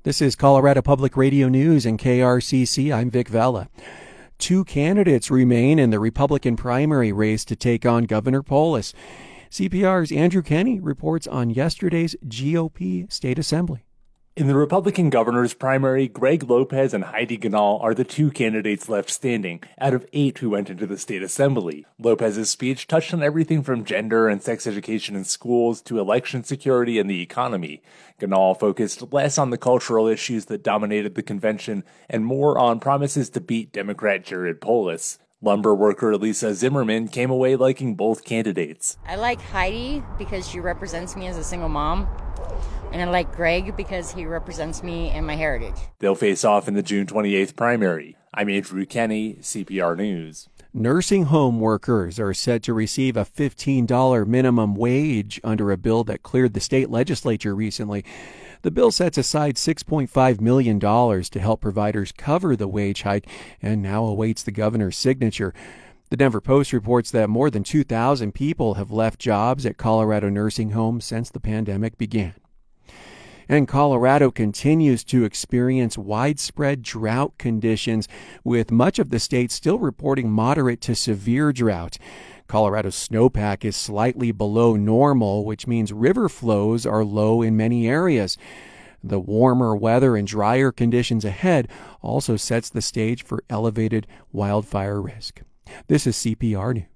This is Colorado Public Radio News and KRCC. I'm Vic Vela. Two candidates remain in the Republican primary race to take on Governor Polis. CPR's Andrew Kenney reports on yesterday's GOP State Assembly. In the Republican governor's primary, Greg Lopez and Heidi Ganahl are the two candidates left standing out of 8 who went into the state assembly. Lopez's speech touched on everything from gender and sex education in schools to election security and the economy. Ganahl focused less on the cultural issues that dominated the convention and more on promises to beat Democrat Jared Polis. Lumber worker Lisa Zimmerman came away liking both candidates. I like Heidi because she represents me as a single mom. And I like Greg because he represents me and my heritage. They'll face off in the June 28th primary. I'm Andrew Kenney, CPR News. Nursing home workers are set to receive a $15 minimum wage under a bill that cleared the state legislature recently. The bill sets aside $6.5 million to help providers cover the wage hike and now awaits the governor's signature. The Denver Post reports that more than 2,000 people have left jobs at Colorado nursing homes since the pandemic began. And Colorado continues to experience widespread drought conditions, with much of the state still reporting moderate to severe drought. Colorado's snowpack is slightly below normal, which means river flows are low in many areas. The warmer weather and drier conditions ahead also sets the stage for elevated wildfire risk. This is CPR News.